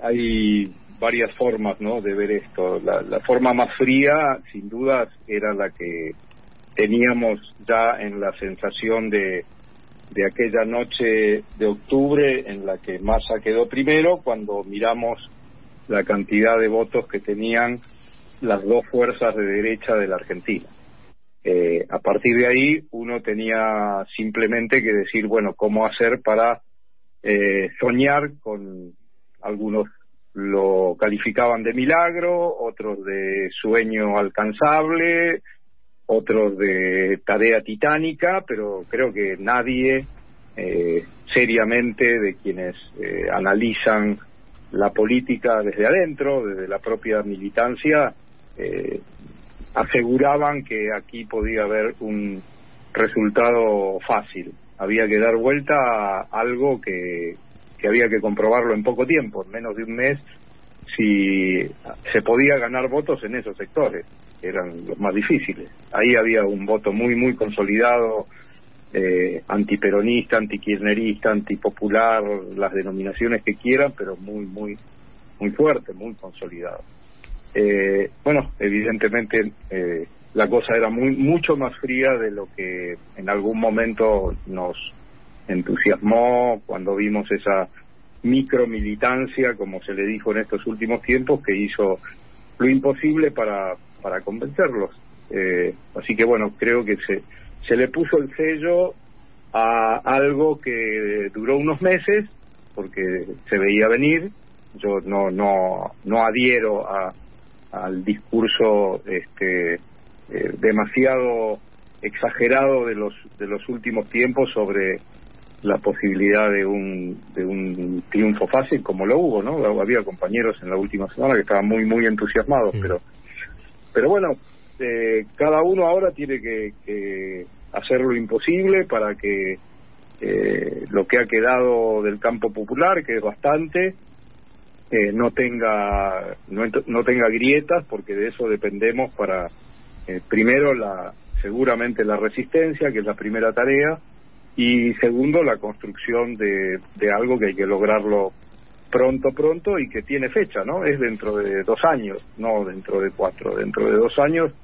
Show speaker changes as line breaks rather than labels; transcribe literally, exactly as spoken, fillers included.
hay varias formas, ¿no?, de ver esto. La, la forma más fría, sin dudas, era la que teníamos ya en la sensación de, de aquella noche de octubre en la que Massa quedó primero, cuando miramos la cantidad de votos que tenían las dos fuerzas de derecha de la Argentina. Eh, a partir de ahí uno tenía simplemente que decir, bueno, cómo hacer para eh, soñar con algunos lo calificaban de milagro, otros de sueño alcanzable, otros de tarea titánica, pero creo que nadie eh, seriamente de quienes eh, analizan la política desde adentro, desde la propia militancia, eh, aseguraban que aquí podía haber un resultado fácil. Había que dar vuelta a algo que que había que comprobarlo en poco tiempo, en menos de un mes, si se podía ganar votos en esos sectores, que eran los más difíciles. Ahí había un voto muy, muy consolidado, eh, antiperonista, antikirchnerista, antipopular, las denominaciones que quieran, pero muy, muy, muy fuerte, muy consolidado. Eh, bueno, evidentemente eh, la cosa era muy, mucho más fría de lo que en algún momento nos entusiasmó cuando vimos esa micromilitancia, como se le dijo en estos últimos tiempos, que hizo lo imposible para para convencerlos. Eh, así que bueno, creo que se se le puso el sello a algo que duró unos meses, porque se veía venir. Yo no no no adhiero a al discurso este eh, demasiado exagerado de los de los últimos tiempos sobre la posibilidad de un de un triunfo fácil, como lo hubo, ¿no? Había compañeros en la última semana que estaban muy muy entusiasmados, sí. pero pero bueno, eh, cada uno ahora tiene que, que hacer lo imposible para que eh, lo que ha quedado del campo popular, que es bastante, eh, no tenga no, no tenga grietas, porque de eso dependemos para eh, primero la seguramente la resistencia, que es la primera tarea, y segundo, la construcción de, de algo que hay que lograrlo pronto, pronto, y que tiene fecha, ¿no? Es dentro de dos años, no dentro de cuatro. Dentro de dos años